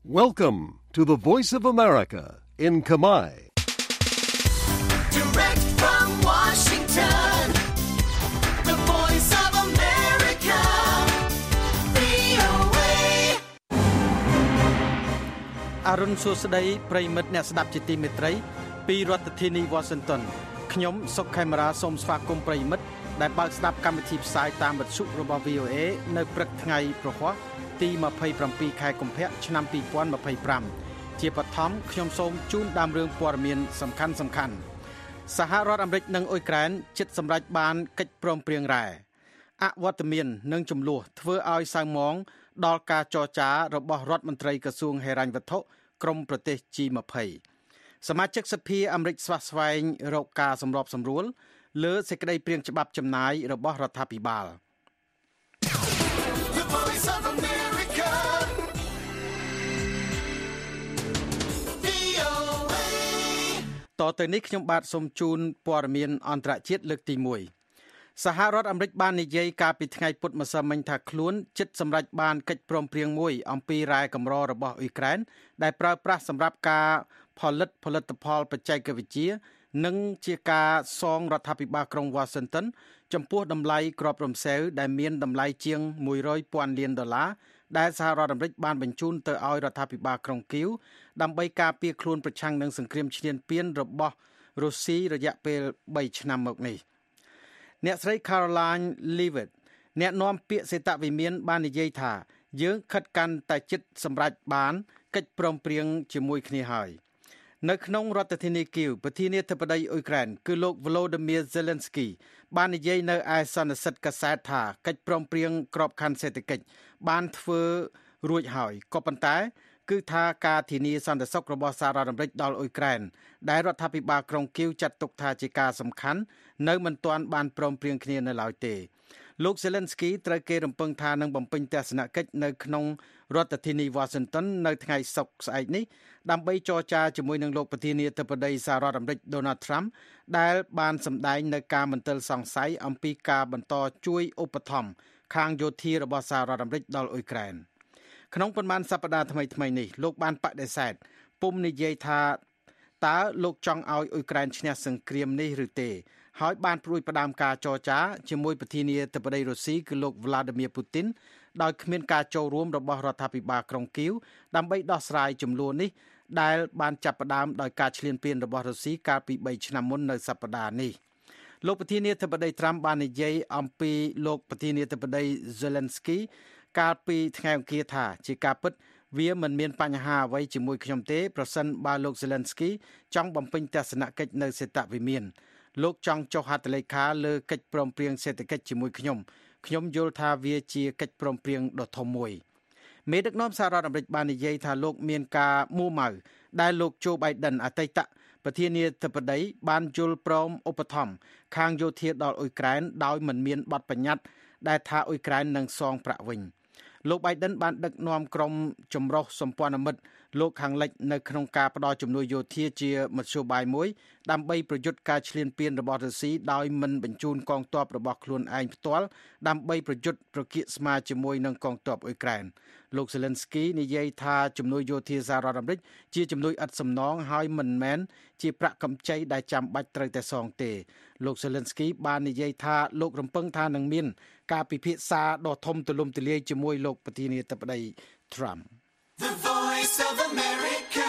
Welcome to the Voice of America in Khmer. Direct from Washington, the Voice of America, VOA. អរុនសួស្តីប្រិយមិត្តអ្នកស្ដាប់ជាទីមេត្រីពីរដ្ឋធានី Washington ខ្ញុំសុកខេមរាសូមស្វាគមន៍ប្រិយមិត្តដែលបើកស្ដាប់កម្មវិធីផ្សាយតាមវិទ្យុរបស់ VOA នៅព្រឹកថ្ងៃប្រហ័សទី27ខែកុម្ភៈឆ្នាំ2025ជាបឋមខ្ញុំសូមជូនដើមរឿងព័ត៌មានសំខាន់ៗសហរដ្ឋអាមេរិកនិងអ៊ុយក្រែនជិតសម្រេចបានកិច្ចព្រមព្រៀងរ៉ែអវត្តមាននិងចំនួនធ្វើឲ្យសៅហ្មងដល់ការចរចារបស់រដ្ឋមន្ត្រីក្រសួងហិរញ្ញវត្ថុក្រមប្រទេស G20 សមាជិកសភាអាមេរិកស្វាស្វែងរកការសម្របសម្រួលលើសេចក្តីព្រាងច្បាប់ចំណាយរបស់រដ្ឋាភិបាលតទៅនេះខ្ញុំបាទសូមជូនព័ត៌មានអន្តរជាតិលើកទី1សហរដ្ឋអាមេរិកបាននិយាយកាលពីថ្ងៃពុធម្សិលមិញថាខ្លួនជិតសម្រេចបានកិច្ចព្រមព្រៀងមួយអំពីរ៉ែកម្ររបស់អ៊ុយក្រែនដែលប្រើប្រាស់សម្រាប់ការផលិតផលបច្ចេកវិទ្យានិងជាការសងរដ្ឋាភិបាលក្រុង Washington ចំពោះតម្លៃគ្រាប់រំសេវដែលមានតម្លៃជាង$100,000 លានដែលសហរដ្ឋអាមេរិកបានបញ្ជូនទៅឲ្យរដ្ឋាភិបាលក្រុងគីវដើម្បីការពារខ្លួនប្រឆាំងនឹងសង្គ្រាមឈ្លានពានរបស់រុស្ស៊ីរយៈពេល3ឆ្នាំមកនេះអ្នកស្រី Caroline Leavitt អ្នកនាំពាក្យសេតវិមានបាននិយាយថាយើងខិតកាន់តែជិតសម្រេចបានកិច្ចព្រមព្រៀងជាមួយគ្នាហើយនៅក្នុងរដ្ឋធានីគីវប្រធានាធិបតីអ៊ុយក្រែនគឺលោក Volodymyr Zelensky បាននិយាយនៅឯសន្និសីទកាសែតថាកិច្ចព្រមព្រៀងក្របខ័ណ្ឌសេដ្ឋកិច្ចបានធ្វើរួចហើយក៏ប៉ុន្តែគឺថាការធានាសន្តិសុខរបស់សហរដ្ឋអាមេរិកដល់អ៊ុយក្រែនដែលរដ្ឋាភិបាលក្រុងគីវចាត់ទុកថាជាការសំខាន់នៅមិនទាន់បានព្រមព្រៀងគ្នានៅឡើយទេលោក Zelensky ត្រូវគេរំពឹងថានឹងបំពេញទស្សនកិច្ចនៅក្នុងរដ្ឋធានី Washington នៅថ្ងៃសុក្រស្អែកនេះដើម្បីចរចាជាមួយនឹងលោកប្រធានាធិបតីសហរដ្ឋអាមេរិក Donald Trump ដែលបានសម្ដែងនៅការមន្ទិលសង្ស័យអំពីការបន្តជួយឧបត្ថម្ភខាងយោធារបស់សហរដ្ឋអាមេរិកដល់អ៊ុយក្រែនក្នុងប៉ុន្មានសប្តាហ៍ថ្មីនេះលោកបានបដិសេធពុំនិយាយថាតើលោកចង់ឲ្យអ៊ុយក្រែនឈ្នះសង្គ្រាមនេះឬទេហើយបានព្រួយផ្ដើមការចរចាជាមួយប្រធានាធិបតីរុស្ស៊ីគឺលោក Vladimir Putin ដោយគ្មានការចូលរួមរបស់រដ្ឋាភិបាលក្រុងគីវដើម្បីដោះស្រាយជម្លោះនេះដែលបានចាប់ផ្ដើមដោយការឈ្លានពានរបស់រុស្ស៊ីកាលពី3ឆ្នាំមុននៅសប្តាហ៍នេះលោកប្រធានាធិបតី Trump បាននិយាយអំពីលោកប្រធានាធិបតី Zelensky កាលពីថ្ងៃអង្គារថាជាការពិតវាមិនមានបញ្ហាអ្វីជាមួយខ្ញុំទេប្រសិនបើលោក Zelensky ចង់បំពេញទស្សនកិច្ចនៅសេតវិមានលោកចង់ចុះហត្ថលេខាលើកិច្ចព្រមព្រៀងសេដ្ឋកិច្ចជាមួយខ្ញុំយល់ថាវាជាកិច្ចព្រមព្រៀងដ៏ធំមួយមេដឹកនាំសហរដ្ឋអាមេរិកបាននិយាយថាលោកមានការមួម៉ៅដែលលោក Joe Biden អតីតប្រធានាធិបតីបានយល់ព្រមឧបត្ថម្ភខាងយោធាដល់អ៊ុយក្រែនដោយមិនមានបទបញ្ញត្តិដែលថាអ៊ុយក្រែននឹងសងប្រាក់វិញលោក Biden បានដឹកនាំក្រុមចម្រុះសម្ព័ន្ធមិត្តលោកខាងលិចនៅក្នុងការផ្ដល់ជំនួយយោធាជាមធ្យោបាយមួយដើម្បីប្រយុទ្ធការឈ្លានពានរបស់រុស្ស៊ីដោយមិនបញ្ជូនកងទ័ពរបស់ខ្លួនឯងផ្ទាល់ដើម្បីប្រយុទ្ធប្រកៀកស្មារជាមួយនឹងកងទ័ពអ៊ុយក្រែនលោក Zelensky និយាយថាជំនួយយោធាសហរដ្ឋអាមេរិកជាជំនួយឥតសំណងហើយមិនមែនជាប្រាក់កម្ចីដែលចាំបាច់ត្រូវតែសងទេលោក Zelensky បាននិយាយថាលោករំពឹងថានឹងមានការពិភាក្សាដ៏ធំទូលំទូលាយជាមួយលោកប្រធានាធិបតី Trump The Voice of America,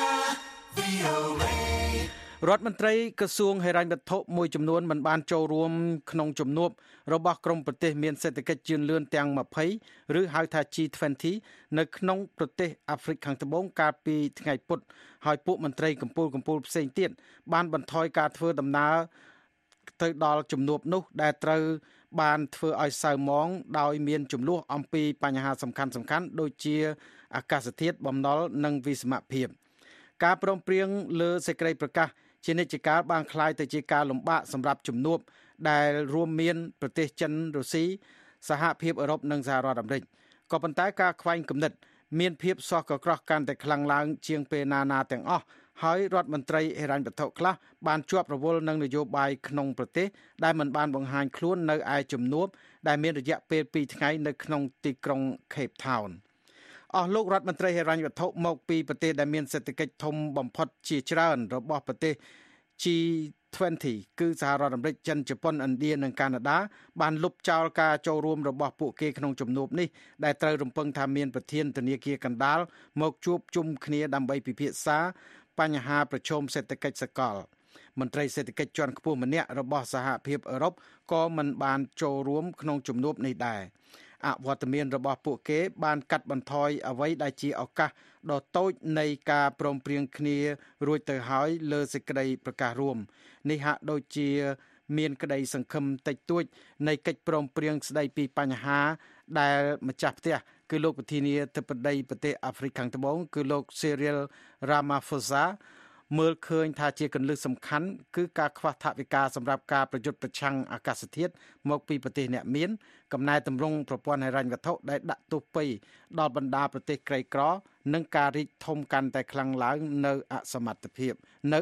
VOA. រដ្ឋមន្ត្រីក្រសួងហិរញ្ញវត្ថុមួយចំនួនមិនបានចូលរួមក្នុងជំនួបរបស់ក្រុមប្រទេសមានសេដ្ឋកិច្ចជឿនលឿនទាំង20ឬហៅថា G20 នៅក្នុងប្រទេសអាហ្វ្រិកខាងត្បូងកាលពីថ្ងៃពុធហើយពួកមន្ត្រីកម្ពុជាផ្សេងទៀតបានបន្ថយការធ្វើដំណើរទៅដល់ជំនួបនោះដែលត្រូវបានធ្វើឲ្យសៅហ្មងដោយមានចំនួនអំពីបញ្ហាសំខាន់ដូចជាអាកាសធាតុបំណុលនិងវិសមភាពការព្រមព្រៀងលើសេចក្តីប្រកាសជានិច្ចកាលបានคล้ายទៅជាការលំបាកសម្រាប់ជំនួបដែលរួមមានប្រទេសចិនរុស្ស៊ីសហភាពអឺរ៉ុបនិងសហរដ្ឋអាមេរិកក៏ប៉ុន្តែការខ្វែងគំនិតមានភាពសោះកក្រោះកាន់តែខ្លាំងឡើងជាងពេលណាទាំងអស់ហើយរដ្ឋមន្ត្រីហិរញ្ញវត្ថុខ្លះបានជាប់រវល់នឹងនយោបាយក្នុងប្រទេសដែលមិនបានបង្ហាញខ្លួននៅឯជំនួបដែលមានរយៈពេល2ថ្ងៃនៅក្នុងទីក្រុង Cape Town អស់លោករដ្ឋមន្ត្រីហិរញ្ញវត្ថុមកពីប្រទេសដែលមានសេដ្ឋកិច្ចធំបំផុតជាច្រើនរបស់ប្រទេស G20 គឺសហរដ្ឋអាមេរិកចិនជប៉ុនឥណ្ឌានិងកាណាដាបានលុបចោលការចូលរួមរបស់ពួកគេក្នុងជំនួបនេះដែលត្រូវរំពឹងថាមានប្រធានធនាគារកណ្ដាលមកជួបជុំគ្នាដើម្បីពិភាក្សាបញ្ហាប្រឈមសេដ្ឋកិច្ចសកលមន្ត្រីសេដ្ឋកិច្ចជាន់ខ្ពស់ម្នាក់របស់សហភាពអឺរ៉ុបក៏មិនបានចូលរួមក្នុងជំនួបនេះដែរអវត្តមានរបស់ពួកគេបានកាត់បន្ថយអ្វីដែលជាឱកាសដ៏តូចនៃការព្រមព្រៀងគ្នារួចទៅហើយលើសេចក្តីប្រកាសរួមនេះហាក់ដូចជាមានក្តីសង្ឃឹមតិចតួចនៃកិច្ចព្រមព្រៀងស្តីពីបញ្ហាដែលម្ចាស់ផ្ទះគឺលោកប្រធានាធិបតីប្រទេសអាហ្វ្រិកខាងត្បូងគឺលោក Cyril Ramaphosa មើលឃើញថាជាគន្លឹះសំខាន់គឺការខ្វះថវិកាសម្រាប់ការប្រយុទ្ធប្រឆាំងអាកាសធាតុមកពីប្រទេសអ្នកមានកំណែទម្រង់ប្រព័ន្ធហិរញ្ញវត្ថុដែលដាក់ទោសពៃដល់បណ្ដាប្រទេសក្រីក្រនិងការរីកធំកាន់តែខ្លាំងឡើងនៅអសមត្ថភាព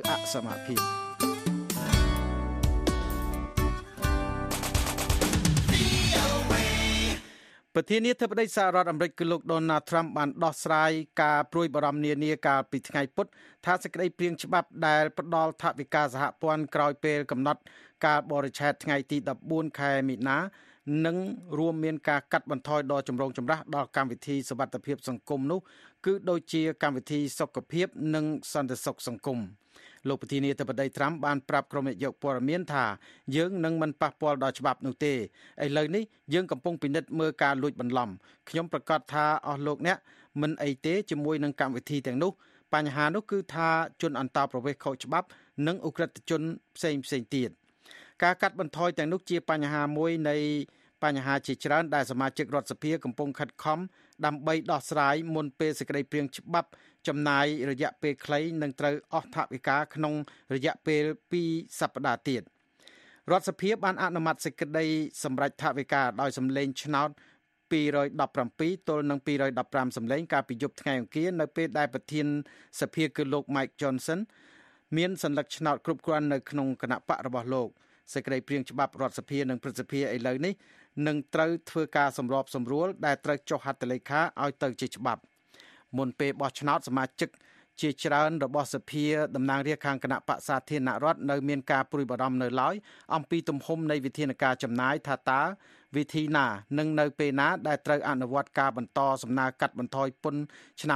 ប្រធានាធិបតីសហរដ្ឋអាមេរិកគឺលោក Donald Trump បានដោះស្រាយការព្រួយបារម្ភនានាកាលពីថ្ងៃពុធថាសេចក្តីព្រាងច្បាប់ដែលផ្ដល់ថវិកាសហព័ន្ធក្រោយពេលកំណត់ការបរិច្ឆេទថ្ងៃទី14ខែមិនិនានឹងរួមមានការកាត់បន្ថយដ៏ចម្រូងចម្រាសដល់កម្មវិធីសុវត្ថិភាពសង្គមនោះគឺដូចជាកម្មវិធីសុខភាពនិងសន្តិសុខសង្គមលោកប្រធានាធិបតីត្រាំបានប្រាប់ក្រុមនាយកព័ត៌មានថាយើងនឹងមិនប៉ះពាល់ដល់ច្បាប់នោះទេឥឡូវនេះយើងកំពុងពិនិត្យមើលការលួចបន្លំខ្ញុំប្រកាសថាអស់លោកអ្នកមិនអីទេជាមួយនឹងកម្មវិធីទាំងនោះបញ្ហានោះគឺថាជនអន្តោប្រវេសន៍ខុសច្បាប់និងអ ுக ្រិតជនផ្សេងទៀតការកាត់បន្ថយទាំងនោះជាបញ្ហាមួយនៃបញ្ហាជាច្រើនដែលសមាជិករដ្ឋសភាកំពុងខិតខំដើម្បីដោះស្រាយមុនពេលសេចក្តីព្រាងច្បាប់ចំណាយរយៈពេលខ្លីនឹងត្រូវអស់ថវិកាក្នុងរយៈពេល2សប្តាហ៍ទៀតរដ្ឋសភាបានអនុម័តសេចក្តីសម្រេចថវិកាដោយសម្លេងឆ្នោត217ទល់នឹង215សម្លេងកាលពីយប់ថ្ងៃអង្គារនៅពេលដែលប្រធានសភាគឺលោក Mike Johnson មានសន្លឹកឆ្នោតគ្រប់គ្រាន់នៅក្នុងគណៈបករបស់លោកសេចក្តីព្រាងច្បាប់រដ្ឋសភានិងព្រឹទ្ធសភាឥឡូវនេះនឹងត្រូវធ្វើការសម្របសម្រួលដែលត្រូវចុះហត្ថលេខាឲ្យទៅជាច្បាប់មុនពេលបោះឆ្នោតសមាជិកជាច្រើនរបស់សភាតំណាងរាស្ត្រខាងគណៈបក្សសាធារណរដ្ឋនៅមានការព្រួយបារម្ភនៅឡើយអំពីទំហំនៃវិធានការចំណាយថាតើវិធីណានឹងនៅពេលណាដែលត្រូវអនុវត្តការបន្តសំណើកាត់បន្ថយពន្ធឆ្នាំ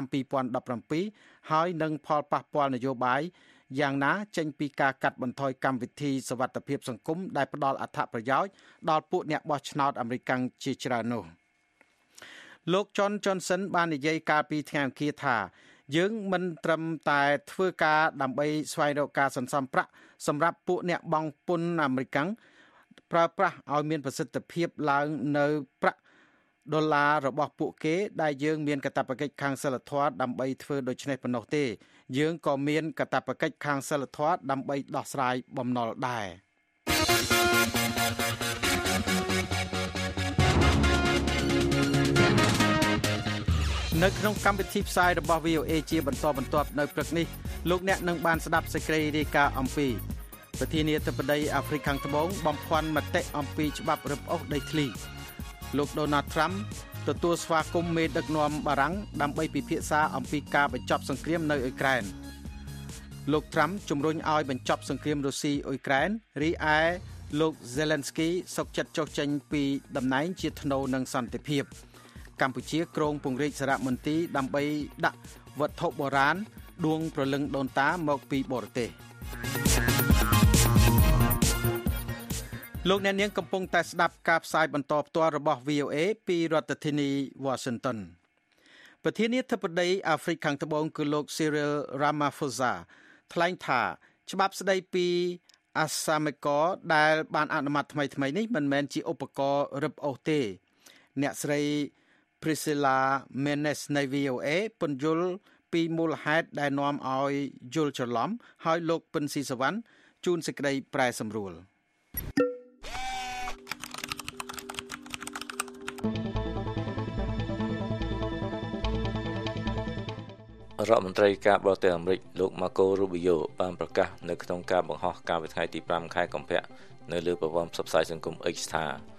2017ហើយនឹងផលប៉ះពាល់នយោបាយយ៉ាងណាចេញពីការកាត់បន្ថយកម្មវិធីសុវត្ថិភាពសង្គមដែលផ្ដល់អត្ថប្រយោជន៍ដល់ពួកអ្នកបោះឆ្នោតអាមេរិកជាច្រើននោះលោក John Johnson បាននិយាយកាលពីថ្ងៃអង្គារថាយើងមិនត្រឹមតែធ្វើការដើម្បីស្វែងរកការសន្សំប្រាក់សម្រាប់ពួកអ្នកបង់ពន្ធអាមេរិកប្រើប្រាស់ឲ្យមានប្រសិទ្ធភាពឡើងនៅប្រាក់ដុល្លាររបស់ពួកគេដែលយើងមានកាតព្វកិច្ចខាងសីលធម៌ដើម្បីធ្វើដូច្នេះប៉ុណ្ណោះទេយើងក៏មានកាតព្វកិច្ចខាងសីលធម៌ដើម្បីដោះស្រាយបំណុលដែរនៅក្នុងកម្មវិធីផ្សាយរបស់ VOA ជាបន្តបន្ទាប់នៅព្រឹកនេះលោកអ្នកនឹងបានស្ដាប់សេចក្តីរាយការណ៍អំពីប្រធានាធិបតីអាហ្វ្រិកខាងត្បូងបំភាន់មតិអំពីច្បាប់រឹបអូសដីធ្លីលោក Donald Trump ទទួលស្វាគមន៍មេដឹកនាំបារាំងដើម្បីពិភាក្សាអំពីការបញ្ចប់សង្គ្រាមនៅអ៊ុយក្រែនលោក Trump ជំរុញឲ្យបញ្ចប់សង្គ្រាមរុស្ស៊ីអ៊ុយក្រែនរីឯលោក Zelensky សុកចិត្តចុះចេញពីតំណែងជាថ្នូរនឹងសន្តិភាពកម្ពុជាគ្រោងពង្រីកសារមន្ទីរដើម្បីដាក់វត្ថុបុរាណដួងព្រលឹងដូនតាមកពីបរទេសលោកអ្នកនាងកំពុងតែស្ដាប់ការផ្សាយបន្តផ្ទាល់របស់ VOA ពីរដ្ឋធានី Washington ប្រធានាធិបតីអាហ្វ្រិកខាងត្បូងគឺលោក Cyril Ramaphosa ថ្លែងថាច្បាប់ស្ដីពីអាសាមិកដែលបានអនុម័តថ្មីនេះមិនមែនជាឧបករណ៍រឹបអូសទេអ្នកស្រី Priscilla Menes នៃ VOA ពន្យល់ពីមូលហេតុដែលនាំឲ្យយល់ច្រឡំហើយលោកពិនស៊ីសវណ្ណជូនសេចក្តីប្រែសម្រួលរដ្ឋមន្ត្រីការបរទេសអាមេរិកលោក Marco Rubio បានប្រកាសនៅក្នុងការបង្ហោះកាលពីថ្ងៃទី5ខែកុម្ភៈនៅលើប្រព័ន្ធផ្សព្វផ្សាយសង្គម X ថា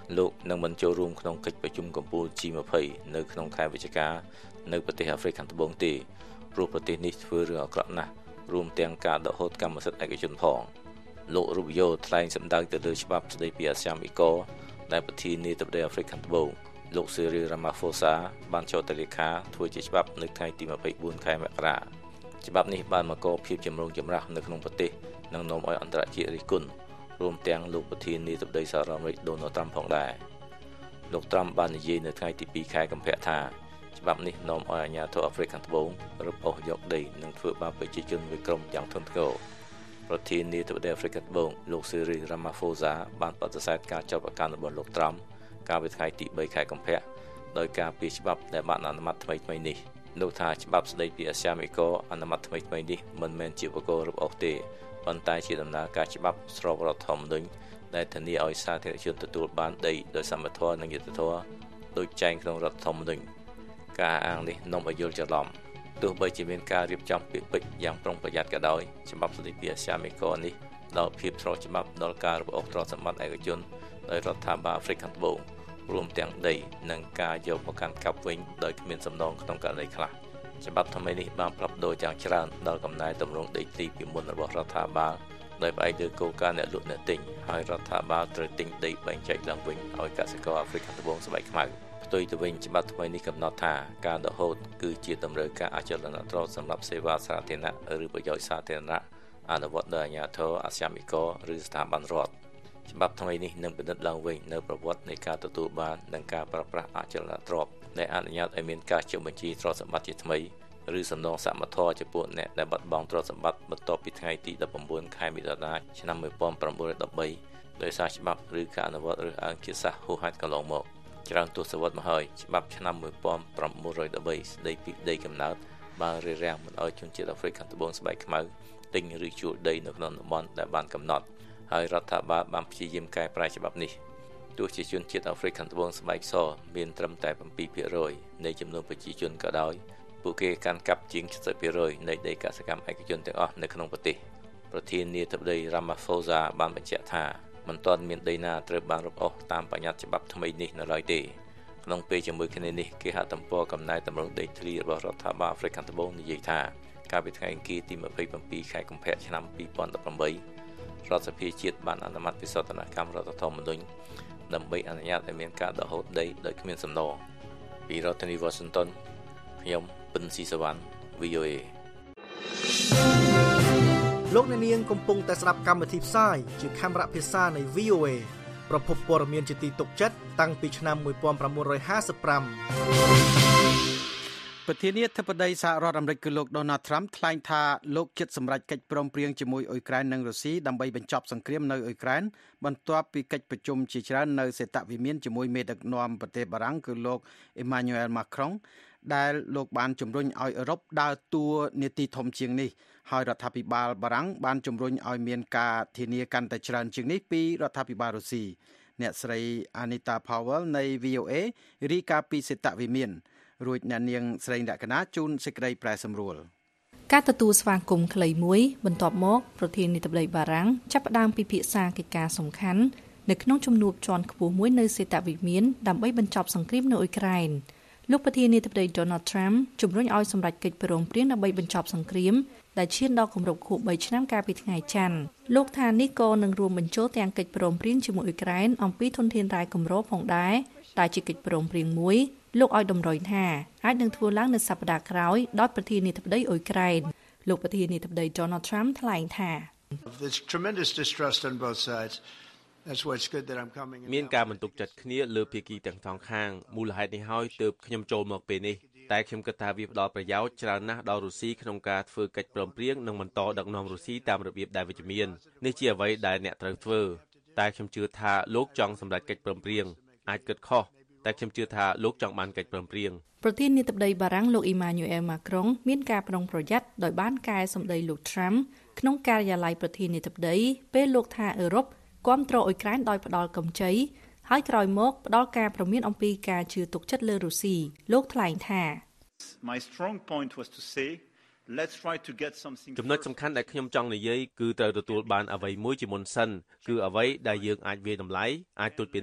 លោកនឹងមិនចូលរួមក្នុងកិច្ចប្រជុំកំពូល G20 នៅក្នុងខែវិច្ឆិកានៅប្រទេសអាហ្វ្រិកខាងត្បូងទេព្រោះប្រទេសនេះធ្វើរឿងអាក្រក់ណាស់រួមទាំងការដកហូតកម្មសិទ្ធិឯកជនផងលោក Rubio ថ្លែងសម្ដៅទៅលើច្បាប់ស្តីពីអាស៊ានអ៊ីកដែលប្រធានាធិបតីអាហ្វ្រិកខាងត្បូងលោក Cyril Ramaphosa បានចុះទៅលេខាធ្វើជាច្បាប់នៅថ្ងៃទី24ខែមករាច្បាប់នេះបានបង្កភាពចម្រូងចម្រាសនៅក្នុងប្រទេសនិងនាំឲ្យអន្តរជាតិរិះគន់រួមទាំងលោកប្រធានាធិបតីសហរដ្ឋអាមេរិក Donald Trump ផងដែរលោក Trump បាននិយាយនៅថ្ងៃទី2ខែកុម្ភៈថាច្បាប់នេះនាំឲ្យអាជ្ញាធរអាហ្វ្រិកខាងត្បូងរឹបអូសយកដីនិងធ្វើបាបប្រជាជនមួយក្រុមយ៉ាងធ្ងន់ធ្ងរប្រធានាធិបតីអាហ្វ្រិកខាងត្បូងលោក Cyril Ramaphosa បានបដិសេធការចាប់ប្រកាន់របស់លោក Trump កាលពីថ្ងៃទី3ខែកុម្ភៈដោយការពីច្បាប់ដែលបានអនុម័តថ្មីៗនេះលោកថាច្បាប់ស្តីពីអាស៊ានអ៊ីកអនុម័តថ្មីៗនេះមិនមែនជាបកគោរពអូសទេប៉ុន្តែជាដំណើរការច្បាប់ស្របរដ្ឋធម្មនុញ្ញដែលធានាឲ្យសាធារណជនទទួលបានដីដោយសមធម៌និងយុត្តិធម៌ដោយចែងក្នុងរដ្ឋធម្មនុញ្ញការអាងនេះនាំឲ្យយល់ច្រឡំទោះបីជាមានការរៀបចំពាក្យពេចន៍យ៉ាងប្រុងប្រយ័ត្នក៏ដោយច្បាប់ស្តីពីអាស៊ានអ៊ីកនេះផ្ដល់ភាពស្របច្បាប់ដល់ការរំលោភទ្រព្យសម្បត្តិឯកជនដោយរដ្ឋាភិបាលអាហ្វ្រិកខាងត្បូងរួមទាំងដីនិងការយកមកកាន់កាប់វិញដោយគ្មានសំណងក្នុងករណីខ្លះច្បាប់ថ្មីនេះបានផ្លាស់ប្ដូរយ៉ាងច្រើនដល់កំណែតម្រង់ដីធ្លីពីមុនរបស់រដ្ឋាភិបាលដោយផ្អែកលើគោលការណ៍អ្នកលក់អ្នកទិញហើយរដ្ឋាភិបាលត្រូវទិញដីបែងចែកឡើងវិញឲ្យកសិករអាហ្វ្រិកខាងត្បូងស្បែកខ្មៅផ្ទុយទៅវិញច្បាប់ថ្មីនេះកំណត់ថាការដកហូតគឺជាតម្រូវការអចលនទ្រព្យសម្រាប់សេវាសាធារណៈឬប្រយោជន៍សាធារណៈអនុវត្តដោយអាជ្ញាធរអាស៊ានអ៊ីកឬស្ថាប័នរដ្ឋច្បាប់ថ្មីនេះនឹងពិនិត្យឡើងវិញនៅប្រវត្តិនៃការទទួលបាននិងការប្រើប្រាស់អចលនទ្រព្យដែលអនុញ្ញាតឲ្យមានការចុះបញ្ជីទ្រព្យសម្បត្តិជាថ្មីឬសំណងសមធម៌ចំពោះអ្នកដែលបាត់បង់ទ្រព្យសម្បត្តិបន្ទាប់ពីថ្ងៃទី19ខែមិថុនាឆ្នាំ1913ដោយសារច្បាប់ឬការអនុវត្តរើសអើងជាសាសហួសហេតុកន្លងមកច្រើនទសវត្សរ៍មកហើយច្បាប់ឆ្នាំ1913ស្តីពីដីកំណើតបានរារាំងមិនឲ្យជនជាតិអាហ្វ្រិកខាងត្បូងស្បែកខ្មៅទិញឬជួលដីនៅក្នុងតំបន់ដែលបានកំណត់ហើយរដ្ឋាភិបាលបានព្យាយាមកែប្រែច្បាប់នេះទោះជាជនជាតិអាហ្វ្រិកខាងត្បូងស្បែកសមានត្រឹមតែ 7% នៃចំនួនប្រជាជនក៏ដោយពួកគេកាន់កាប់ជាង 70% នៃដីកសិកម្មឯកជនទាំងអស់នៅក្នុងប្រទេសប្រធានាធិបតី Ramaphosa បានបញ្ជាក់ថាមិនទាន់មានដីណាត្រូវបានរំអូសតាមបញ្ញត្តិច្បាប់ថ្មីនេះនៅឡើយទេក្នុងពេលជាមួយគ្នានេះគេហទំព័រកំណែតម្រង់ដីធ្លីរបស់រដ្ឋាភិបាលអាហ្វ្រិកខាងត្បូងនិយាយថាកាលពីថ្ងៃអង្គារទី27ខែកុម្ភៈឆ្នាំ2018រដ្ឋសភាជាតិបានអនុម័តវិសោធនកម្មរដ្ឋធម្មនុញ្ញដើម្បីអនុញ្ញាតឲ្យមានការដកហូតដីដោយគ្មានសំណងពីរដ្ឋធានី Washington ខ្ញុំពិនស៊ីសវណ្ណ VOA លោកអ្នកនាងកំពុងតែស្ដាប់កម្មវិធីផ្សាយជាខេមរៈភាសានៃ VOA ប្រភពព័ត៌មានជាទីទុកចិត្តតាំងពីឆ្នាំ1955 ប្រធានាធិបតីសហរដ្ឋអាមេរិកគឺលោក Donald Trump ថ្លែងថាលោកជិតសម្រេចកិច្ចព្រមព្រៀងជាមួយអ៊ុយក្រែននិងរុស្ស៊ីដើម្បីបញ្ចប់សង្គ្រាមនៅអ៊ុយក្រែនបន្ទាប់ពីកិច្ចប្រជុំជាច្រើននៅសេតវិមានជាមួយមេដឹកនាំប្រទេសបារាំងគឺលោក Emmanuel Macron ដែលលោកបានជំរុញឲ្យអឺរ៉ុបដើរតួនាទីធំជាងនេះហើយរដ្ឋាភិបាលបារាំងបានជំរុញឲ្យមានការធានាកាន់តែច្រើនជាងនេះពីរដ្ឋាភិបាលរុស្ស៊ីអ្នកស្រី Anita Powell នៃ VOA រាយការណ៍ពីសេតវិមានរួចអ្នកនាងស្រីលក្ខណាជូនសេចក្តីប្រែសម្រួលការទទួលស្វាគមន៍ខ្លីមួយបន្ទាប់មកប្រធានាធិបតីបារាំងចាប់ផ្ដើមពិភាក្សាកិច្ចការសំខាន់នៅក្នុងជំនួបជាន់ខ្ពស់មួយនៅសេតវិមានដើម្បីបញ្ចប់សង្គ្រាមនៅអ៊ុយក្រែនលោកប្រធានាធិបតី Donald Trump ជំរុញឲ្យសម្រេចកិច្ចព្រមព្រៀងដើម្បីបញ្ចប់សង្គ្រាមដែលឈានដល់គម្រប់ខួប3ឆ្នាំកាលពីថ្ងៃច័ន្ទលោកថានេះក៏នឹងរួមបញ្ចូលទាំងកិច្ចព្រមព្រៀងជាមួយអ៊ុយក្រែនអំពីធនធានរ៉ែកម្រផងដែរដែលជាកិច្ចព្រមព្រៀងមួយលោកឲ្យតម្រុយថាអាចនឹងធ្វើឡើងនៅសប្តាហ៍ក្រោយដោយប្រធានាធិបតីអ៊ុយក្រែនលោកប្រធានាធិបតី Donald Trump ថ្លែងថាមានការបន្ទុកចិត្តគ្នាលើភាគីទាំងសងខាងមូលហេតុនេះហើយទើបខ្ញុំចូលមកពេលនេះតែខ្ញុំគិតថាវាផ្ដល់ប្រយោជន៍ច្រើនណាស់ដល់រុស្ស៊ីក្នុងការធ្វើកិច្ចព្រមព្រៀងនិងបន្តដឹកនាំរុស្ស៊ីតាមរបៀបដែលវិជ្ជមាននេះជាអ្វីដែលអ្នកត្រូវធ្វើតែខ្ញុំជឿថាលោកចង់សម្រេចកិច្ចព្រមព្រៀងអាចគិតខុសតែខ្ញុំជឿថាលោកចង់បានកិច្ចព្រមព្រៀងប្រធានាធិបតីបារាំងលោក Emmanuel Macron មានការប្រុងប្រយ័ត្នដោយបានកែសម្ដីលោក Trump ក្នុងការិយាល័យប្រធានាធិបតីពេលលោកថាអឺរ៉ុបគាំទ្រអ៊ុយក្រែនដោយផ្ដល់កម្ចីហើយក្រោយមកផ្ដល់ការព្រមានអំពីការជឿទុកចិត្តលើរុស្ស៊ីលោកថ្លែងថាចំណុចសំខាន់ដែលខ្ញុំចង់និយាយគឺត្រូវទទួលបានអ្វីមួយជាមុនសិនគឺអ្វីដែលយើងអាចវាយតម្លៃអាចត្រួតពិនិត្យ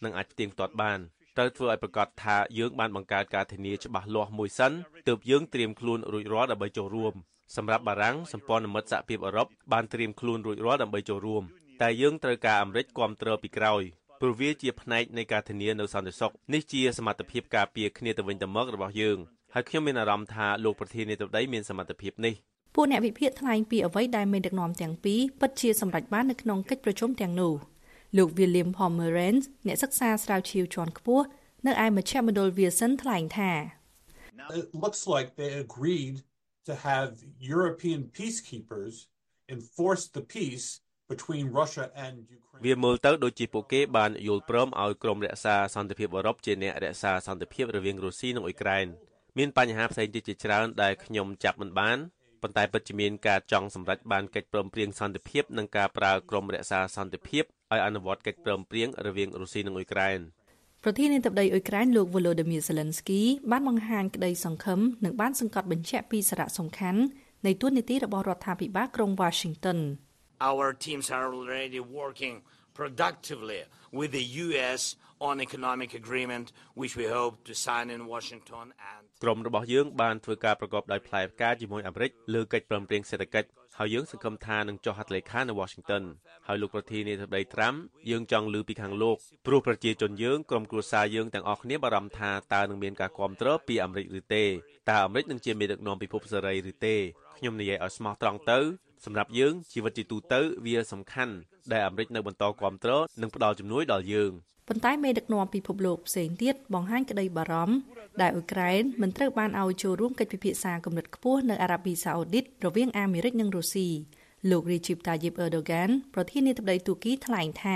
នឹងអាចផ្ទៀងផ្ទាត់បានត្រូវធ្វើឲ្យប្រកាសថាយើងបានបង្កើតការធានាច្បាស់លាស់មួយសិនទើបយើងត្រៀមខ្លួនរួចរាល់ដើម្បីចូលរួមសម្រាប់បារាំងសម្ព័ន្ធមិត្តសហភាពអឺរ៉ុបបានត្រៀមខ្លួនរួចរាល់ដើម្បីចូលរួមតែយើងត្រូវការអាមេរិកគាំទ្រពីក្រោយព្រោះវាជាផ្នែកនៃការធានានៅសន្តិសុខនេះជាសមត្ថភាពការពារគ្នាទៅវិញទៅមករបស់យើងហើយខ្ញុំមានអារម្មណ៍ថាលោកប្រធានាធិបតីមានសមត្ថភាពនេះពួកអ្នកវិភាគថ្លែងពីអ្វីដែលមេដឹកនាំទាំងពីរពិតជាសម្រេចបាននៅក្នុងកិច្ចប្រជុំទាំងនោះលោក William Pomeranz អ្នកសិក្សាស្រាវជ្រាវជាន់ខ្ពស់នៅឯមជ្ឈមណ្ឌល Wilson ថ្លែងថា It looks like they agreed to have European peacekeepers enforce the peace between Russia and Ukraine. វាមើលទៅដូចជាពួកគេបានយល់ព្រមឲ្យក្រុមរក្សាសន្តិភាពអឺរ៉ុបជាអ្នករក្សាសន្តិភាពរវាងរុស្ស៊ីនិងអ៊ុយក្រែនមានបញ្ហាផ្សេងទៀតជាច្រើនដែលខ្ញុំចាប់មិនបានប៉ុន្តែពិតជាមានការចង់សម្រេចបានកិច្ចព្រមព្រៀងសន្តិភាពនិងការប្រើក្រុមរក្សាសន្តិភាពឲ្យអនុវត្តកិច្ចព្រមព្រៀងរវាងរុស្ស៊ីនិងអ៊ុយក្រែនប្រធានាធិបតីអ៊ុយក្រែនលោក Volodymyr Zelensky បានបង្ហាញក្តីសង្ឃឹមនិងបានសង្កត់បញ្ជាក់ពីសារៈសំខាន់នៃទួនាទីរបស់រដ្ឋាភិបាលក្រុង Washington. Our teams are already working productively with the US on economic agreement which we hope to sign in Washington and ក្រុមរបស់យើងបានធ្វើការប្រកបដោយផ្លែផ្កាជាមួយអាមេរិកលើកិច្ចព្រមព្រៀងសេដ្ឋកិច្ចហើយយើងសង្ឃឹមថានឹងចុះហត្ថលេខានៅ Washington ហើយលោកប្រធានាធិបតី Trump យើងចង់ឮពីខាងលោកព្រោះប្រជាជនយើងក្រុមគ្រួសារយើងទាំងអស់គ្នាបារម្ភថាតើនឹងមានការគាំទ្រពីអាមេរិកឬទេតើអាមេរិកនឹងជាមេដឹកនាំពិភពសេរីឬទេខ្ញុំនិយាយឲ្យស្មោះត្រង់ទៅសម្រាប់យើងជីវិតជាទូទៅវាសំខាន់ដែលអាមេរិកនៅបន្តគាំទ្រនិងផ្ដល់ជំនួយដល់យើងប៉ុន្តែមេដឹកនាំពិភពលោកផ្សេងទៀតបង្ហាញក្តីបារម្ភដែលអ៊ុយក្រែនមិនត្រូវបានឲ្យចូលរួមកិច្ចពិភាក្សាកម្រិតខ្ពស់នៅអារ៉ាប៊ីសាអូឌីតរវាងអាមេរិកនិងរុស្ស៊ីលោក Recep Tayyip Erdogan ប្រធានាធិបតីទូគីថ្លែងថា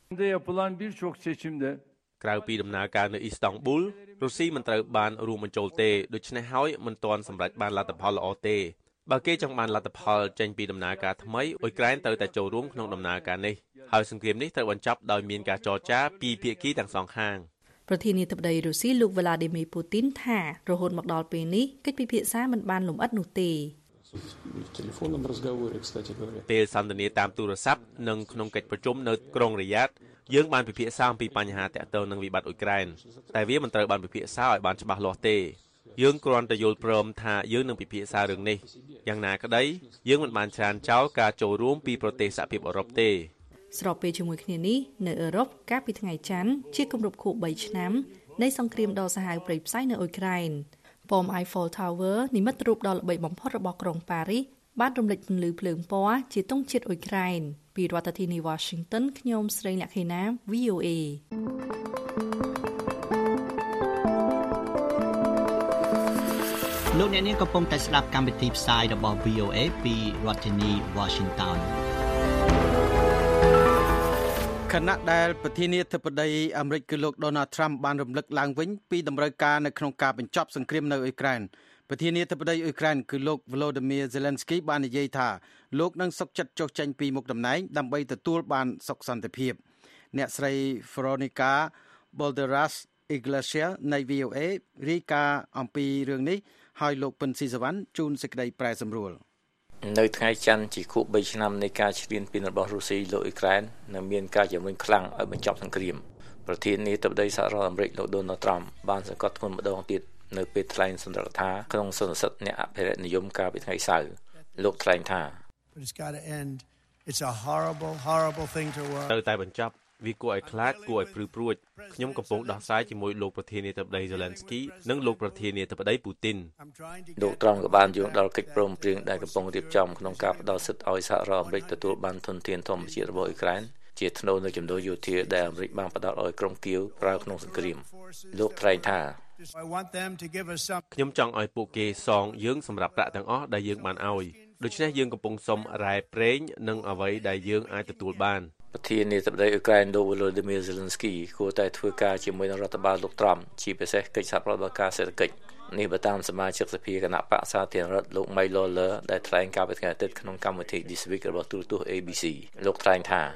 ក្រៅពីដំណើរការនៅអ៊ីស្តង់ប៊ុលរុស្ស៊ីមិនត្រូវបានរួមបញ្ចូលទេដូច្នេះហើយមិនទាន់សម្រេចបានលទ្ធផលល្អទេបើគេចង់បានលទ្ធផលចេញពីដំណើរការថ្មីអ៊ុយក្រែនត្រូវតែចូលរួមក្នុងដំណើរការនេះហើយសង្គ្រាមនេះត្រូវបញ្ចប់ដោយមានការចរចាពីភាគីទាំងសងខាងប្រធានាធិបតីរុស្ស៊ីលោក Vladimir Putin ថារហូតមកដល់ពេលនេះកិច្ចពិភាក្សាមិនបានលម្អិតនោះទេពេលសន្ទនាតាមទូរស័ព្ទនិងក្នុងកិច្ចប្រជុំនៅក្រុងរីយ៉ាតយើងបានពិភាក្សាអំពីបញ្ហាទាក់ទងនឹងវិបត្តិអ៊ុយក្រែនតែវាមិនត្រូវបានពិភាក្សាឲ្យបានច្បាស់លាស់ទេយើងគ្រាន់តែយល់ព្រមថាយើងនឹងពិភាក្សារឿងនេះយ៉ាងណាក្តីយើងមិនបានច្រានចោលការចូលរួមពីប្រទេសសហភាពអឺរ៉ុបទេស្របពេលជាមួយគ្នានេះនៅអឺរ៉ុបកាលពីថ្ងៃច័ន្ទជាគម្រប់ខួប3ឆ្នាំនៃសង្គ្រាមដ៏សាហាវព្រៃផ្សៃនៅអ៊ុយក្រែនប៉ម Eiffel Tower និមិត្តរូបដ៏ល្បីបំផុតរបស់ក្រុងប៉ារីសបានរំលេចពន្លឺភ្លើងពណ៌ជាទង់ជាតិអ៊ុយក្រែនពីរដ្ឋធានី Washington ខ្ញុំស្រីលក្ខិណា VOA លោកអ្នកនាងកំពុងតែស្ដាប់កម្មវិធីផ្សាយរបស់ VOA ពីរដ្ឋធានី Washington ខណៈដែលប្រធានាធិបតីអាមេរិកគឺលោក Donald Trump បានរំលឹកឡើងវិញពីតម្រូវការនៅក្នុងការបញ្ចប់សង្គ្រាមនៅអ៊ុយក្រែនប្រធានាធិបតីអ៊ុយក្រែនគឺលោក Volodymyr Zelensky បាននិយាយថាលោកនឹងសុខចិត្តចុះចេញពីមុខតំណែងដើម្បីទទួលបានសុខសន្តិភាពអ្នកស្រី Veronica Balderas Iglesias នៃ VOA រាយការណ៍អំពីរឿងនេះហើយលោកពិនស៊ីសវណ្ណជូនសេចក្តីប្រែសម្រួលនៅថ្ងៃច័ន្ទជាខួប3ឆ្នាំនៃការឈ្លានពានរបស់រុស្ស៊ីលើអ៊ុយក្រែននឹងមានការជំរុញខ្លាំងឲ្យបញ្ចប់សង្គ្រាមប្រធានាធិបតីសហរដ្ឋអាមេរិកលោក Donald Trump បានសង្កត់ធ្ងន់ម្ដងទៀតនៅពេលថ្លែងសន្និដ្ឋានក្នុងសន្និសីទអ្នកអភិរក្សនិយមកាលពីថ្ងៃសៅរ៍លោកថ្លែងថាត្រូវតែបញ្ចប់វាគួរឲ្យខ្លាចគួរឲ្យព្រឺព្រួចខ្ញុំកំពុងដោះស្រាយជាមួយលោកប្រធានាធិបតី Zelensky និងលោកប្រធានាធិបតី Putin លោក Trump ក៏បានយោងដល់កិច្ចព្រមព្រៀងដែលកំពុងរៀបចំក្នុងការផ្ដល់សិទ្ធិឲ្យសហរដ្ឋអាមេរិកទទួលបានធនធានធម្មជាតិរបស់អ៊ុយក្រែនជាថ្នូរនឹងចំនួនយោធាដែលអាមេរិកបានផ្ដល់ឲ្យក្រុមគៀវប្រើក្នុងសង្គ្រាមលោកថ្លែងថាខ្ញុំចង់ឲ្យពួកគេសងយើងសម្រាប់ប្រាក់ទាំងអស់ដែលយើងបានឲ្យដូច្នេះយើងកំពុងសុំរ៉ែប្រេងនិងអ្វីដែលយើងអាចទទួលបានប្រធានាធិបតីអ៊ុយក្រែនលោក Volodymyr Zelensky គួរតែធ្វើការជាមួយនឹងរដ្ឋបាលលោក Trump ជាពិសេសកិច្ចសហប្រតិបត្តិការសេដ្ឋកិច្ចនេះបើតាមសមាជិកសភាគណៈបក្សសាធារណរដ្ឋលោក Mike Lawler ដែលថ្លែងកាលពីថ្ងៃអាទិត្យក្នុងកម្មវិធី This Week របស់ទូរទស្សន៍ ABC លោកថ្លែងថា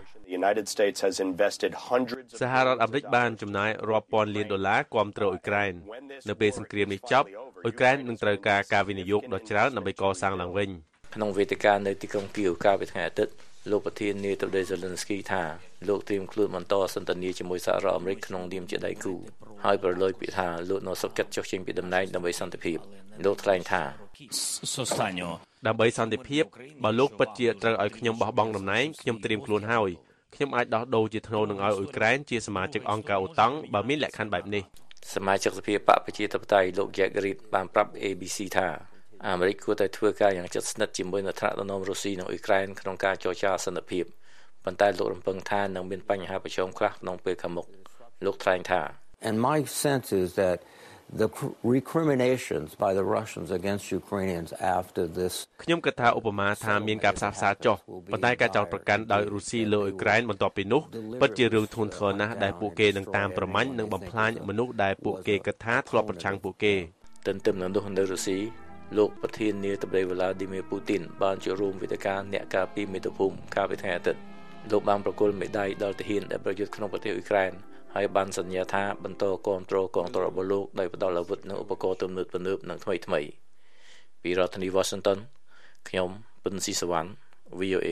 សហរដ្ឋអាមេរិកបានចំណាយរាប់ពាន់លានដុល្លារគាំទ្រអ៊ុយក្រែននៅពេលសង្គ្រាមនេះចប់អ៊ុយក្រែននឹងត្រូវការវិនិយោគដ៏ច្រើនដើម្បីកសាងឡើងវិញក្នុងវេទិកានៅទីក្រុងគៀវកាលពីថ្ងៃអាទិត្យលោកប្រធាននាយដ្ឋមន្ត្រី Zelensky ថាលោកត្រៀមខ្លួនបន្តសន្ទនាជាមួយសហរដ្ឋអាមេរិកក្នុងនាមជាដៃគូហើយប្រឡូយពាក្យថាលោកនៅសុខចិត្តចុះចេញពីតំណែងដើម្បីសន្តិភាពលោកថ្លែងថាដើម្បីសន្តិភាពបើលោកពិតជាត្រូវឲ្យខ្ញុំបោះបង់តំណែងខ្ញុំត្រៀមខ្លួនហើយខ្ញុំអាចដោះដូរជាថ្នូរនឹងឲ្យអ៊ុយក្រែនជាសមាជិកអង្គការអូតង់បើមានលក្ខខណ្ឌបែបនេះសមាជិកសភាបកប្រជាធិបតេយ្យលោក Jack Reed បានប្រាប់ ABC ថាអាមេរិកគួរតែធ្វើការយ៉ាងជិតស្និទ្ធជាមួយនឹងថ្នាក់ដឹកនាំរុស្ស៊ីនិងអ៊ុយក្រែនក្នុងការចរចាសន្តិភាពប៉ុន្តែលោករំពឹងថានឹងមានបញ្ហាប្រឈមខ្លះក្នុងពេលខាងមុខលោកថ្លែងថា And my sense is that the recriminations by the Russians against Ukrainians after this ខ្ញុំគិតថាឧបមាថាមានការផ្សះផ្សាចុះប៉ុន្តែការចោទប្រកាន់ដោយរុស្ស៊ីលើអ៊ុយក្រែនបន្ទាប់ពីនោះពិតជារឿងធ្ងន់ធ្ងរណាស់ដែលពួកគេនឹងតាមប្រមាញ់និងបំផ្លាញមនុស្សដែលពួកគេគិតថាធ្លាប់ប្រឆាំងពួកគេទន្ទឹមនឹងនោះនៅរុស្ស៊ីលោកប្រធាននាយដ្ឋមន្ត្រី Vladimir Putin បានចូលរួមវេទិកាអ្នកការពារមាតុភូមិកាលពីថ្ងៃអាទិត្យលោកបានប្រគល់មេដាយដល់ទាហានដែលប្រយុទ្ធក្នុងប្រទេសអ៊ុយក្រែនហើយបានសន្យាថាបន្តគាំទ្រកងទ័ពរបស់លោកដោយផ្ដល់អាវុធនិងឧបករណ៍ទំនើបនិងថ្មីៗពីរដ្ឋធានី Washington ខ្ញុំពិនស៊ីសវណ្ណ VOA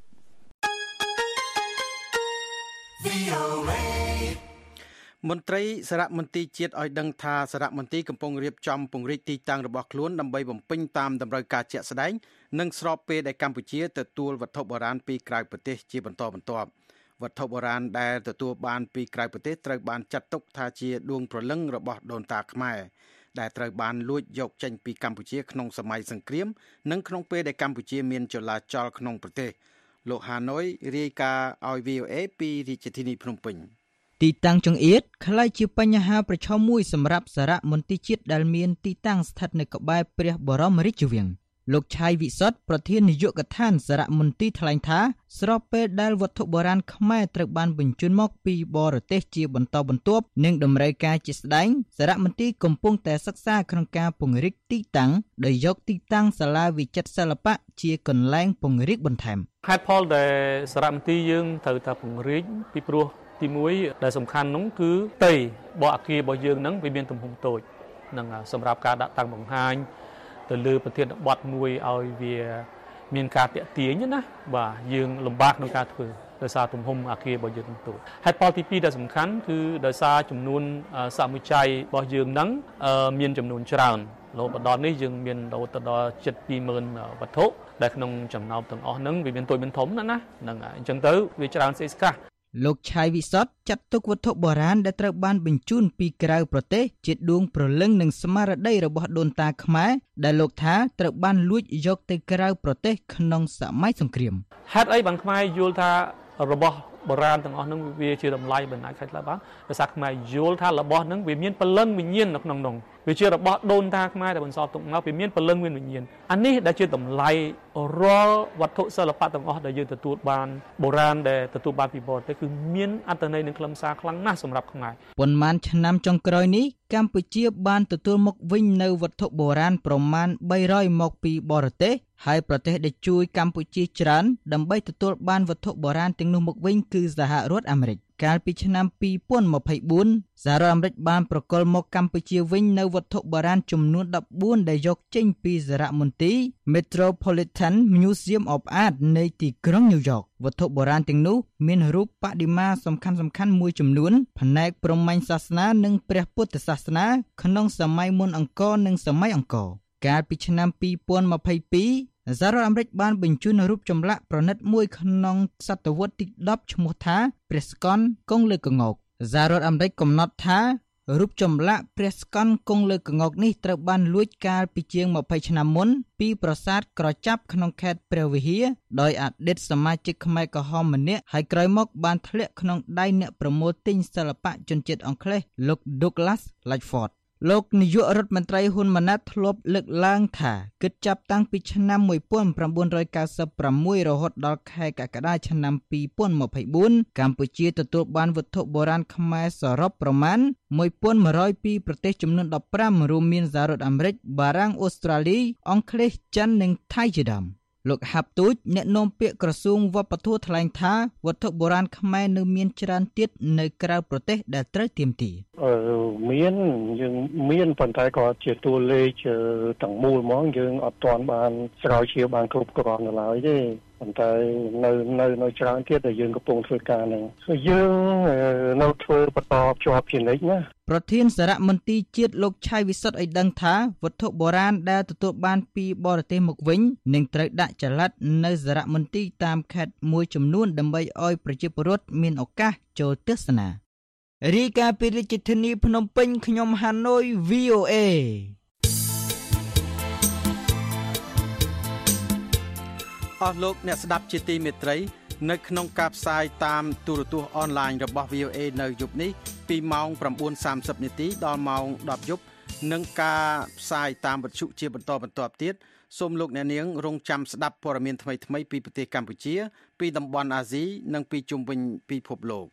មន្ត្រីសារមន្ទីរជាតិឲ្យដឹងថាសារមន្ទីរកំពុងរៀបចំពង្រីកទីតាំងរបស់ខ្លួនដើម្បីបំពេញតាមតម្រូវការជាក់ស្ដែងនិងស្របពេលដែលកម្ពុជាទទួលវត្ថុបុរាណពីក្រៅប្រទេសជាបន្តបន្ទាប់វត្ថុបុរាណដែលទទួលបានពីក្រៅប្រទេសត្រូវបានចាត់ទុកថាជាដួងព្រលឹងរបស់ដូនតាខ្មែរដែលត្រូវបានលួចយកចេញពីកម្ពុជាក្នុងសម័យសង្គ្រាមនិងក្នុងពេលដែលកម្ពុជាមានចលាចលក្នុងប្រទេសលោកហាណូយរាយការណ៍ឲ្យ VOA ពីរាជធានីភ្នំពេញទីតាំងចង្អៀតក្លាយជាបញ្ហាប្រឈមមួយសម្រាប់សារមន្ទីរជាតិដែលមានទីតាំងស្ថិតនៅក្បែរព្រះបរមរាជវាំងលោកឆៃវិសុទ្ធប្រធាននាយកដ្ឋានសារមន្ទីរថ្លែងថាស្របពេលដែលវត្ថុបុរាណខ្មែរត្រូវបានបញ្ជូនមកពីបរទេសជាបន្តបន្ទាប់និងតម្រូវការជាស្ដែងសារមន្ទីរកំពុងតែសិក្សាក្នុងការពង្រីកទីតាំងដោយយកទីតាំងសាលាវិចិត្រសិល្បៈជាកន្លែងពង្រីកបន្ថែមហេតុផលដែលសារមន្ទីរយើងត្រូវតែពង្រីកពីព្រោះទី1ដែលសំខាន់នោះគឺផ្ទៃរបស់អគាររបស់យើងហ្នឹងវាមានទំហំតូចនឹងសម្រាប់ការដាក់តាំងបង្ហាញទៅលើប្រធានបទមួយឲ្យវាមានការតាក់ទាញណាបាទយើងលំបាកក្នុងការធ្វើដោយសារទំហំអគាររបស់យើងតូចហេតុផលទី2ដែលសំខាន់គឺដោយសារចំនួនសមុជ័យរបស់យើងហ្នឹងមានចំនួនច្រើនរហូតដល់នេះយើងមានរហូតដល់ជិត 20,000 វត្ថុដែលក្នុងចំណោមទាំងអស់ហ្នឹងវាមានតូចមានធំណាហ្នឹងអញ្ចឹងទៅវាច្រើនស្អីស្កាស់លោកឆៃវិសុទ្ធចាត់ទុកវត្ថុបុរាណដែលត្រូវបានបញ្ជូនពីក្រៅប្រទេសជាដួងព្រលឹងនិងស្មារតីរបស់ដូនតាខ្មែរដែលលោកថាត្រូវបានលួចយកទៅក្រៅប្រទេសក្នុងសម័យសង្គ្រាមហេតុអីបានខ្មែរយល់ថារបស់បុរាណទាំងអស់ហ្នឹងវាជាតម្លៃបណ្ដាច់ខិតឡើយបានដោយសារខ្មែរយល់ថារបស់ហ្នឹងវាមានព្រលឹងវិញ្ញាណនៅក្នុងនោះវាជារបស់ដូនតាខ្មែរដែលបន្សល់ទុកមកវាមានព្រលឹងមានវិញ្ញាណអានេះដែលជាតម្លៃរាល់វត្ថុសិល្បៈទាំងអស់ដែលយើងទទួលបានបុរាណដែលទទួលបានពីបរទេសគឺមានអត្ថន័យនិងខ្លឹមសារខ្លាំងណាស់សម្រាប់ខ្មែរប៉ុន្មានឆ្នាំចុងក្រោយនេះកម្ពុជាបានទទួលមកវិញនៅវត្ថុបុរាណប្រមាណ300មកពីបរទេសហើយប្រទេសដែលជួយកម្ពុជាច្រើនដើម្បីទទួលបានវត្ថុបុរាណទាំងនោះមកវិញគឺសហរដ្ឋអាមេរិកកាលពីឆ្នាំ2024សហរដ្ឋអាមេរិកបានប្រគល់មកកម្ពុជាវិញនៅវត្ថុបុរាណចំនួន14ដែលយកចេញពីសារមន្ទីរ Metropolitan Museum of Art នៃទីក្រុងញូវយ៉កវត្ថុបុរាណទាំងនោះមានរូបបដិមាសំខាន់ៗមួយចំនួនផ្នែកព្រហ្មញ្ញសាសនានិងព្រះពុទ្ធសាសនាក្នុងសម័យមុនអង្គរនិងសម័យអង្គរកាលពីឆ្នាំ2022សហរដ្ឋអាមេរិកបានបញ្ជូនរូបចម្លាក់ប្រណិតមួយក្នុងសតវត្សទី10ឈ្មោះថាព្រះស្កន្ទគង់លើក្ងោកសហរដ្ឋអាមេរិកកំណត់ថារូបចម្លាក់ព្រះស្កន្ទគង់លើក្ងោកនេះត្រូវបានលួចកាលពីជាង20ឆ្នាំមុនពីប្រាសាទក្រចាប់ក្នុងខេត្តព្រះវិហារដោយអតីតសមាជិកខ្មែរក្រហមម្នាក់ហើយក្រោយមកបានធ្លាក់ក្នុងដៃអ្នកប្រមូលទិញសិល្បៈជនជាតិអង់គ្លេសលោក Douglas Latchfordលោកនាយករដ្ឋមន្ត្រីហ៊ុនម៉ាណែតធ្លាប់លើកឡើងថាគិតចាប់តាំងពីឆ្នាំ1996រហូតដល់ខែកក្កដាឆ្នាំ2024កម្ពុជាទទួលបានវត្ថុបុរាណខ្មែរសរុបប្រមាណ 1,100 ពីប្រទេសចំនួន15រួមមានសហរដ្ឋអាមេរិកបារាំងអូស្ត្រាលីអង់គ្លេសចិននិងថៃជាដើមលោកហាប់ទូចអ្នកនាំពាក្យក្រសួងវប្បធម៌ថ្លែងថាវត្ថុបុរាណខ្មែរនៅមានច្រើនទៀតនៅក្រៅប្រទេសដែលត្រូវទាមទារមានយើងមានប៉ុន្តែក៏ជាតួលេខទាំងមូលហ្មងយើងអត់ទាន់បានស្រាវជ្រាវបានគ្រប់គ្រាន់នៅឡើយទេប៉ុន្តែនៅច្រើនទៀតដែលយើងកំពុងធ្វើការហ្នឹងយើងនៅធ្វើបន្តភ្ជាប់ជានិច្ចណាប្រធានសារមន្ទីរជាតិលោកឆៃវិសុទ្ធឲ្យដឹងថាវត្ថុបុរាណដែលទទួលបានពីបរទេសមកវិញនឹងត្រូវដាក់ចល័តនៅសារមន្ទីរតាមខេត្តមួយចំនួនដើម្បីឲ្យប្រជាពលរដ្ឋមានឱកាសចូលទស្សនារាយការណ៍ពីរាជធានីភ្នំពេញខ្ញុំហាណូយ VOA អស់លោកអ្នកស្ដាប់ជាទីមេត្រីនៅក្នុងការផ្សាយតាមទូរទស្សន៍អនឡាញរបស់ VOA នៅយប់នេះពីម៉ោង 9:30 នាទីដល់ម៉ោង 10 យប់និងការផ្សាយតាមវិទ្យុជាបន្តបន្ទាប់ទៀតសូមលោកអ្នកនាងរងចាំស្ដាប់ព័ត៌មានថ្មីៗពីប្រទេសកម្ពុជាពីតំបន់អាស៊ីនិងពីជុំវិញពិភពលោក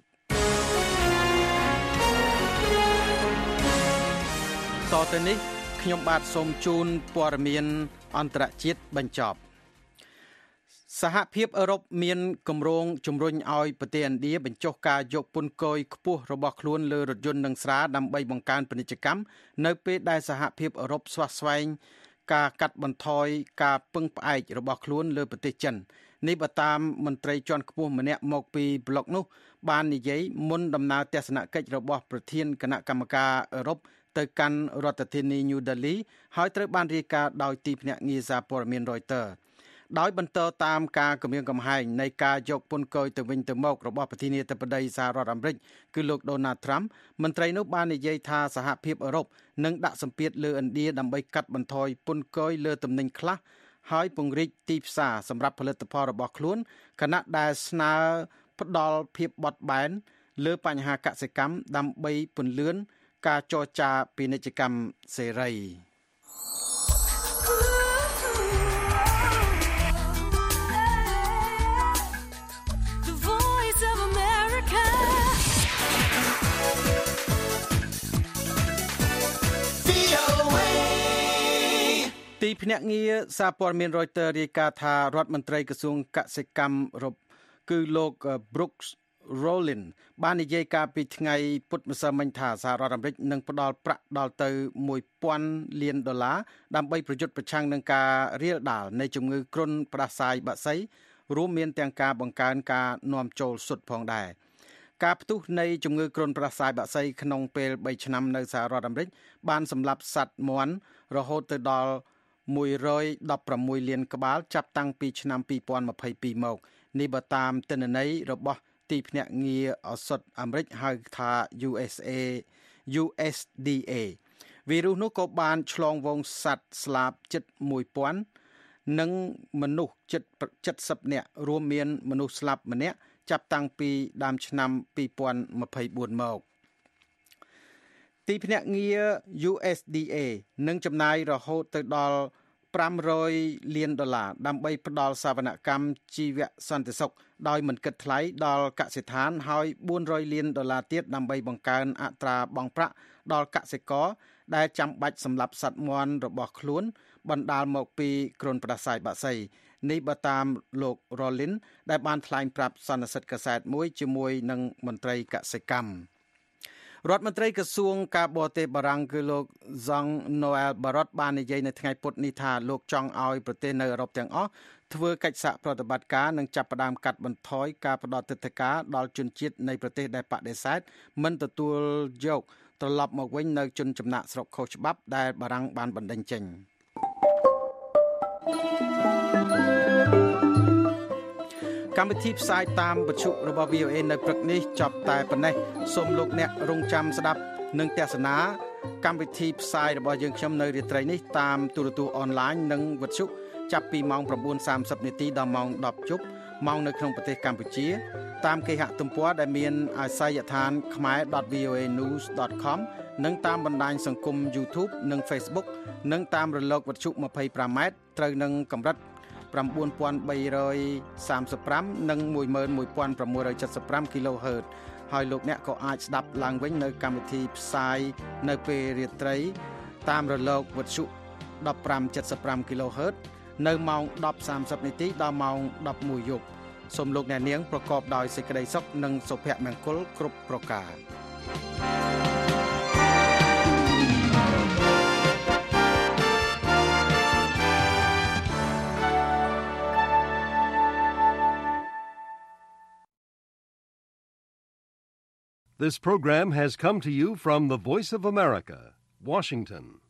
តទៅនេះខ្ញុំបាទសូមជូនព័ត៌មានអន្តរជាតិបញ្ចប់សហភាពអឺរ៉ុបមានគម្រោងជំរុញឲ្យប្រទេសឥណ្ឌាបញ្ចុះការយកពន្ធគយខ្ពស់របស់ខ្លួនលើរថយន្តនិងស្រាដើម្បីបង្កើនពាណិជ្ជកម្មនៅពេលដែលសហភាពអឺរ៉ុបស្វាស្វែងការកាត់បន្ថយការពឹងផ្អែករបស់ខ្លួនលើប្រទេសចិននេះបើតាមមន្ត្រីជាន់ខ្ពស់ម្នាក់មកពីប្លុកនោះបាននិយាយមុនដំណើរទស្សនកិច្ចរបស់ប្រធានគណៈកម្មការអឺរ៉ុបទៅកាន់រដ្ឋធានី New Delhi ហើយត្រូវបានរាយការណ៍ដោយទីភ្នាក់ងារសារព័ត៌មាន Reutersដោយបន្តតាមការគម្រាមកំហែងនៃការយកពន្ធគយទៅវិញទៅមករបស់ប្រធានាធិបតីសហរដ្ឋអាមេរិកគឺលោក Donald Trump មន្ត្រីនោះបាននិយាយថាសហភាពអឺរ៉ុបនឹងដាក់សម្ពាធលើឥណ្ឌាដើម្បីកាត់បន្ថយពន្ធគយលើទំនិញខ្លះហើយពង្រីកទីផ្សារសម្រាប់ផលិតផលរបស់ខ្លួនខណៈដែលស្នើផ្ដល់ភាពបត់បែនលើបញ្ហាកសិកម្មដើម្បីពន្លឿនការចរចាពាណិជ្ជកម្មសេរី ទីភ្នាក់ងារសារព័ត៌មាន Reuters រាយការណ៍ថារដ្ឋមន្ត្រីក្រសួងកសិកម្មគឺលោក Brooks Rollin បាននិយាយការពីថ្ងៃពុធម្សិលមិញថាសហរដ្ឋអាមេរិកនឹងផ្ដល់ប្រាក់ដល់ទៅ $1,000 លានដើម្បីប្រយុទ្ធប្រឆាំងនឹងការរាលដាលនៃជំងឺគ្រុនផ្ដាសាយបក្សីរួមមានទាំងការបង្កើនការនាំចូលស៊ុតផងដែរការផ្ទុះនៃជំងឺគ្រុនផ្ដាសាយបក្សីក្នុងពេល3ឆ្នាំនៅសហរដ្ឋអាមេរិកបានសម្លាប់សត្វមាន់រហូតទៅដល់116 លានក្បាលចាប់តាំងពីឆ្នាំ2022មកនេះបើតាមទិន្នន័យរបស់ទីភ្នាក់ងារឱសថអាមេរិកហៅថា USDA វីរុសនោះក៏បានឆ្លងវងសត្វស្លាបជិត 1000 និងមនុស្សជិត70នាក់រួមមានមនុស្សស្លាប់ម្នាក់ចាប់តាំងពីដើមឆ្នាំ2024មកទីភ្នាក់ងារ USDA នឹងចំណាយរហូតទៅដល់$500 លានដើម្បីផ្ដល់សវនកម្មជីវសន្តិសុខដោយមិនគិតថ្លៃដល់កសិដ្ឋានហើយ$400 លានទៀតដើម្បីបង្កើនអត្រាបង់ប្រាក់ដល់កសិករដែលចាំបាច់សម្រាប់សត្វមាន់របស់ខ្លួនបណ្ដាលមកពីគ្រុនផ្ដាសាយបក្សីនេះបើតាមលោក Rollin ដែលបានថ្លែងប្រាប់សន្និសីទកាសែតមួយជាមួយនឹងមន្ត្រីកសិកម្មរដ្ឋមន្ត្រីក្រសួងការបរទេសបារាំងគឺលោក Jean-Noël Barrot បាននិយាយនៅថ្ងៃពុធនេះថាលោកចង់ឲ្យប្រទេសនៅអឺរ៉ុបទាំងអស់ធ្វើកិច្ចសហប្រតិបត្តិការនិងចាប់ផ្ដើមកាត់បន្ថយការផ្ដល់ទិដ្ឋាការដល់ជនជាតិនៃប្រទេសដែលបដិសេធមិនទទួលយកត្រឡប់មកវិញនៅជនចំណាក់ស្រុកខុសច្បាប់ដែលបារាំងបានបណ្តេញចេញកម្មវិធីផ្សាយតាមវិទ្យុរបស់ VOA នៅព្រឹកនេះចប់តែប៉ុណ្ណេះសូមលោកអ្នករងចាំស្ដាប់និងទស្សនាកម្មវិធីផ្សាយរបស់យើងខ្ញុំនៅរាត្រីនេះតាមទូរទស្សន៍អនឡាញនិងវិទ្យុចាប់ពីម៉ោង 9:30 នាទីដល់ម៉ោង 10 យប់ម៉ោងនៅក្នុងប្រទេសកម្ពុជាតាមគេហទំព័រដែលមានអាសយដ្ឋាន khmer.voanews.com និងតាមបណ្ដាញសង្គម YouTube និង Facebook និងតាមរលកវិទ្យុ 25m ត្រូវនឹងកម្រិត 9335 និង 11675 kHz ហើយលោកអ្នកក៏អាចស្ដាប់ឡើងវិញនៅកម្មវិធីផ្សាយនៅពេលរាត្រីតាមរលកវិទ្យុ 1575 kHz នៅម៉ោង 10:30 នាទីដល់ម៉ោង 11 យប់សូមលោកអ្នកនាងប្រកបដោយសេចក្តីសុខនិងសុភមង្គលគ្រប់ប្រការ This program has come to you from the Voice of America, Washington.